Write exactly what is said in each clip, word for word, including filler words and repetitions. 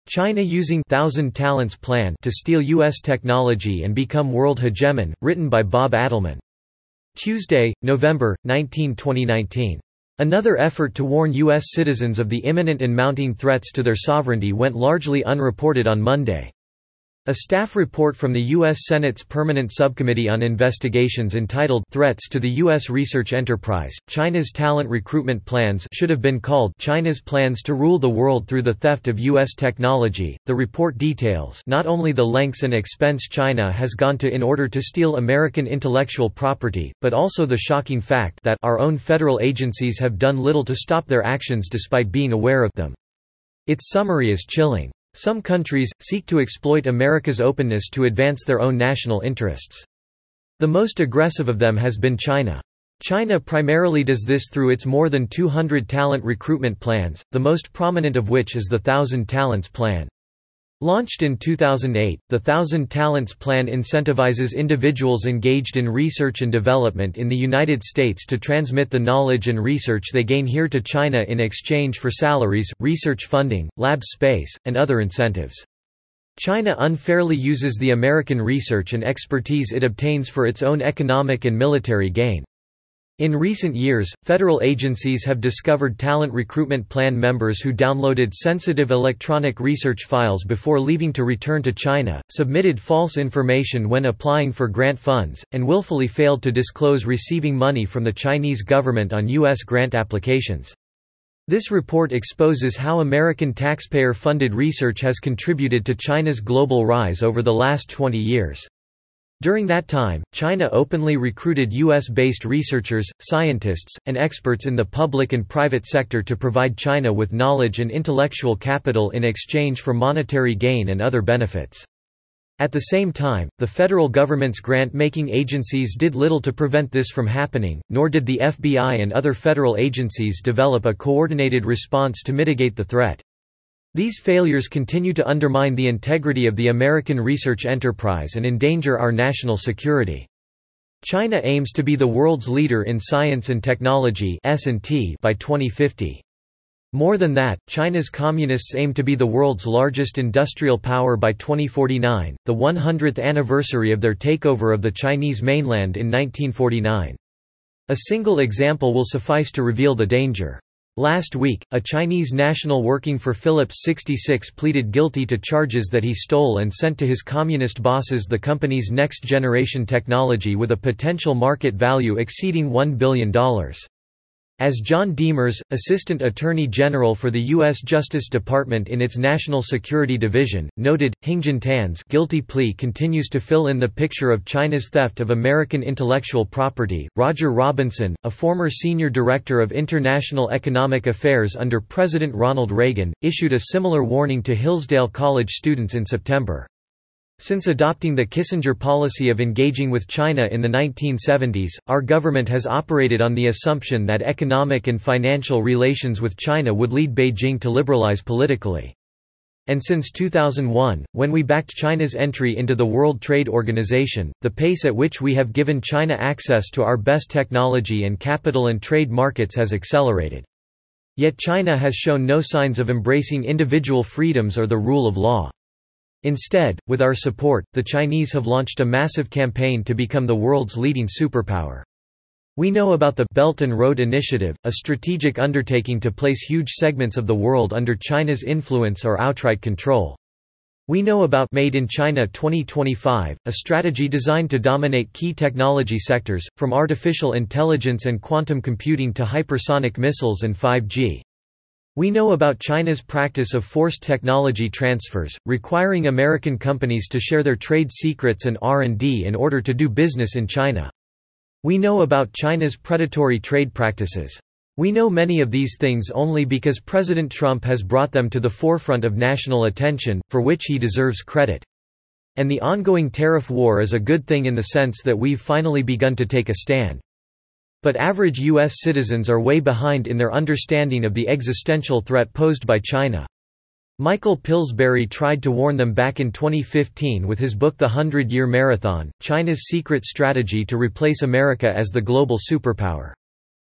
China using Thousand Talents Plan to steal U S technology and become world hegemon, written by Bob Adelman. Tuesday, November nineteenth twenty nineteen. Another effort to warn U S citizens of the imminent and mounting threats to their sovereignty went largely unreported on Monday. A staff report from the U S Senate's Permanent Subcommittee on Investigations entitled Threats to the U S Research Enterprise, China's Talent Recruitment Plans should have been called China's Plans to Rule the World Through the Theft of U S Technology. The report details not only the lengths and expense China has gone to in order to steal American intellectual property, but also the shocking fact that our own federal agencies have done little to stop their actions despite being aware of them. Its summary is chilling. Some countries seek to exploit America's openness to advance their own national interests. The most aggressive of them has been China. China primarily does this through its more than two hundred talent recruitment plans, the most prominent of which is the Thousand Talents Plan. Launched in two thousand eight, the Thousand Talents Plan incentivizes individuals engaged in research and development in the United States to transmit the knowledge and research they gain here to China in exchange for salaries, research funding, lab space, and other incentives. China unfairly uses the American research and expertise it obtains for its own economic and military gain. In recent years, federal agencies have discovered talent recruitment plan members who downloaded sensitive electronic research files before leaving to return to China, submitted false information when applying for grant funds, and willfully failed to disclose receiving money from the Chinese government on U S grant applications. This report exposes how American taxpayer-funded research has contributed to China's global rise over the last twenty years. During that time, China openly recruited U S-based researchers, scientists, and experts in the public and private sector to provide China with knowledge and intellectual capital in exchange for monetary gain and other benefits. At the same time, the federal government's grant-making agencies did little to prevent this from happening, nor did the F B I and other federal agencies develop a coordinated response to mitigate the threat. These failures continue to undermine the integrity of the American research enterprise and endanger our national security. China aims to be the world's leader in science and technology (S and T) by twenty fifty. More than that, China's communists aim to be the world's largest industrial power by twenty forty-nine, the one hundredth anniversary of their takeover of the Chinese mainland in nineteen forty-nine. A single example will suffice to reveal the danger. Last week, a Chinese national working for Phillips sixty-six pleaded guilty to charges that he stole and sent to his communist bosses the company's next-generation technology with a potential market value exceeding one billion dollars. As John Demers, Assistant Attorney General for the U S Justice Department in its National Security Division, noted, Hingjian Tan's guilty plea continues to fill in the picture of China's theft of American intellectual property. Roger Robinson, a former senior director of international economic affairs under President Ronald Reagan, issued a similar warning to Hillsdale College students in September. Since adopting the Kissinger policy of engaging with China in the nineteen seventies, our government has operated on the assumption that economic and financial relations with China would lead Beijing to liberalize politically. And since two thousand one, when we backed China's entry into the World Trade Organization, the pace at which we have given China access to our best technology and capital and trade markets has accelerated. Yet China has shown no signs of embracing individual freedoms or the rule of law. Instead, with our support, the Chinese have launched a massive campaign to become the world's leading superpower. We know about the Belt and Road Initiative, a strategic undertaking to place huge segments of the world under China's influence or outright control. We know about Made in China twenty twenty-five, a strategy designed to dominate key technology sectors, from artificial intelligence and quantum computing to hypersonic missiles and five G. We know about China's practice of forced technology transfers, requiring American companies to share their trade secrets and R and D in order to do business in China. We know about China's predatory trade practices. We know many of these things only because President Trump has brought them to the forefront of national attention, for which he deserves credit. And the ongoing tariff war is a good thing in the sense that we've finally begun to take a stand. But average U S citizens are way behind in their understanding of the existential threat posed by China. Michael Pillsbury tried to warn them back in twenty fifteen with his book The Hundred-Year Marathon, China's Secret Strategy to Replace America as the Global Superpower.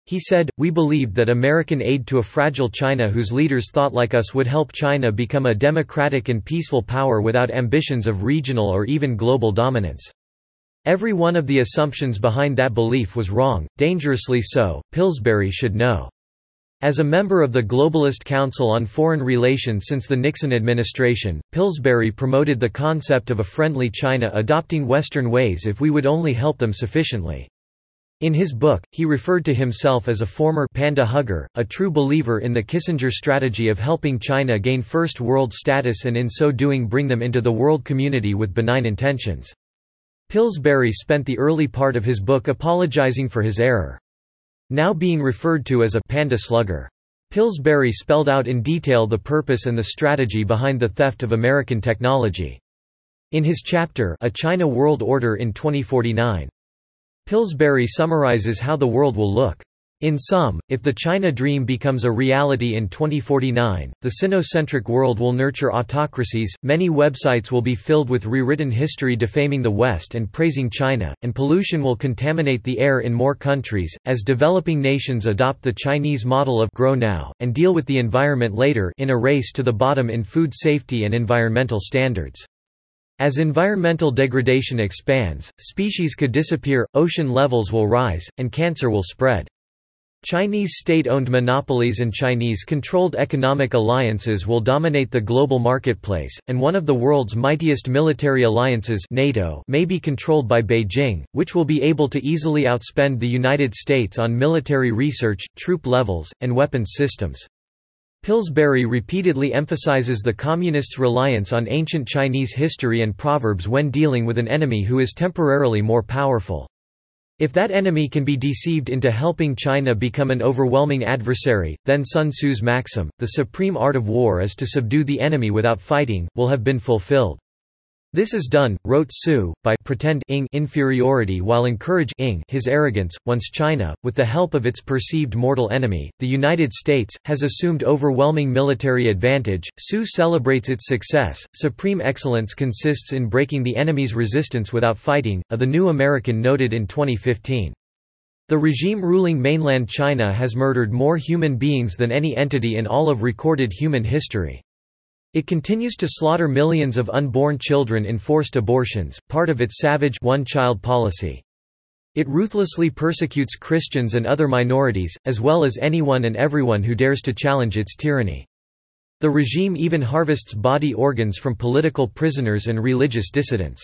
He said, "We believed that American aid to a fragile China whose leaders thought like us would help China become a democratic and peaceful power without ambitions of regional or even global dominance. Every one of the assumptions behind that belief was wrong, dangerously so, Pillsbury should know." As a member of the Globalist Council on Foreign Relations since the Nixon administration, Pillsbury promoted the concept of a friendly China adopting Western ways if we would only help them sufficiently. In his book, he referred to himself as a former panda hugger, a true believer in the Kissinger strategy of helping China gain first world status and in so doing bring them into the world community with benign intentions. Pillsbury spent the early part of his book apologizing for his error. Now being referred to as a panda slugger. Pillsbury spelled out in detail the purpose and the strategy behind the theft of American technology. In his chapter, A China World Order in twenty forty-nine, Pillsbury summarizes how the world will look. In sum, if the China dream becomes a reality in twenty forty-nine, the Sinocentric world will nurture autocracies, many websites will be filled with rewritten history defaming the West and praising China, and pollution will contaminate the air in more countries, as developing nations adopt the Chinese model of grow now, and deal with the environment later in a race to the bottom in food safety and environmental standards. As environmental degradation expands, species could disappear, ocean levels will rise, and cancer will spread. Chinese state-owned monopolies and Chinese-controlled economic alliances will dominate the global marketplace, and one of the world's mightiest military alliances, NATO, may be controlled by Beijing, which will be able to easily outspend the United States on military research, troop levels, and weapons systems. Pillsbury repeatedly emphasizes the Communists' reliance on ancient Chinese history and proverbs when dealing with an enemy who is temporarily more powerful. If that enemy can be deceived into helping China become an overwhelming adversary, then Sun Tzu's maxim, "The supreme art of war is to subdue the enemy without fighting," will have been fulfilled. This is done, wrote Tzu, by pretend inferiority while encourage his arrogance. Once China, with the help of its perceived mortal enemy, the United States, has assumed overwhelming military advantage, Tzu celebrates its success. Supreme excellence consists in breaking the enemy's resistance without fighting, a The New American noted in twenty fifteen. The regime ruling mainland China has murdered more human beings than any entity in all of recorded human history. It continues to slaughter millions of unborn children in forced abortions, part of its savage one-child policy. It ruthlessly persecutes Christians and other minorities, as well as anyone and everyone who dares to challenge its tyranny. The regime even harvests body organs from political prisoners and religious dissidents.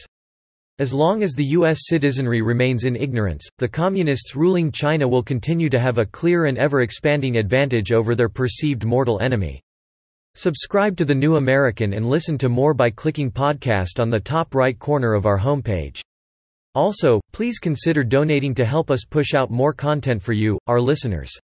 As long as the U S citizenry remains in ignorance, the Communists ruling China will continue to have a clear and ever-expanding advantage over their perceived mortal enemy. Subscribe to The New American and listen to more by clicking podcast on the top right corner of our homepage. Also, please consider donating to help us push out more content for you, our listeners.